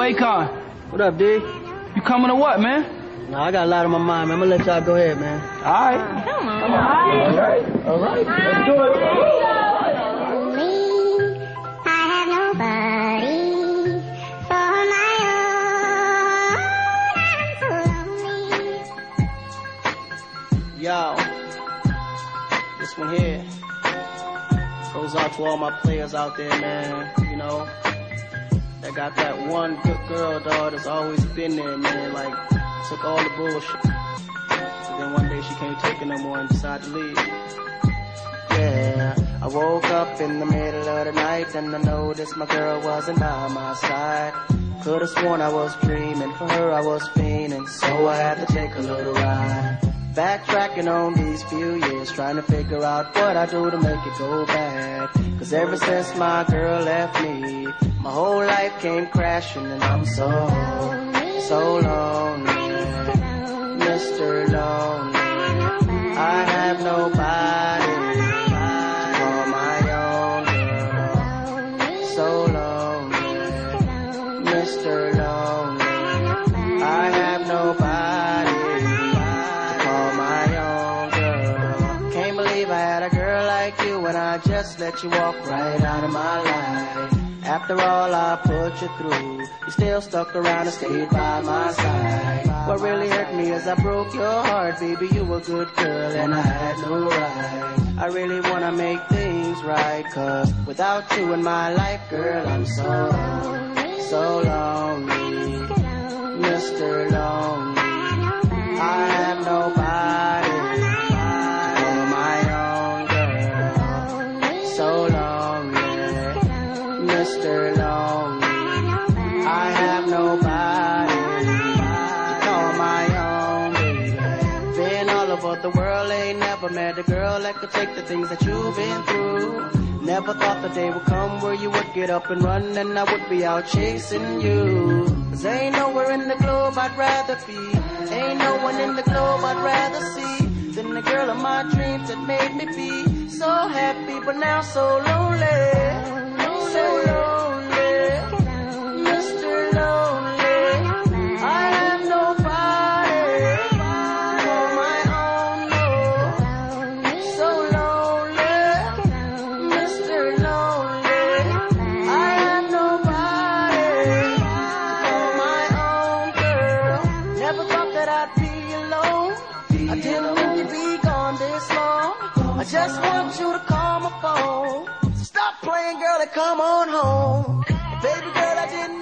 Akon. What up, D? You coming or what, man? Nah, I got a lot on my mind, man. I'm gonna let y'all go ahead, man. All right. Come on. All right. Let's do it. I have nobody for my own. I'm so lonely. Yo, this one here goes out to all my players out there, man. You know, that got that one good girl, dog, that's always been there, man. Like, took all the bullshit. But then one day she can't take it no more and decided to leave. Yeah, I woke up in the middle of the night and I noticed my girl wasn't by my side. Could've sworn I was dreaming, for her I was fiending, so I had to take a little ride. Backtracking on these few years, trying to figure out what I do to make it go bad. Cause ever since my girl left me, my whole life came crashing and I'm so lonely, Mr. Lonely. I have nobody to call my own girl. So lonely, Mr. Lonely. I have nobody to call my own girl. Can't believe I had a girl like you and I just let you walk right out of my life. After all I put you through, you still stuck around and stayed by my side. What really hurt me is I broke your heart, baby, you were a good girl and I had no right. I really wanna make things right, cause without you in my life, girl, I'm so lonely, Mr. Lonely. I have nobody for my own girl. So lonely, Mr. Lonely. I have nobody to call my own baby. Been all over the world, ain't never met a girl that could take the things that you've been through. Never thought the day would come where you would get up and run and I would be out chasing you. Cause ain't nowhere in the globe I'd rather be, ain't no one in the globe I'd rather see than the girl of my dreams that made me be so happy but now so lonely. So lonely, Mr. Lonely. I have nobody for my own, no. So lonely, Mr. Lonely. I have nobody for my own girl. Never thought that I'd be alone. I didn't think you'd be gone this long. I just want you to call my phone. Stop playing, girl, and come on home. Baby girl, I didn't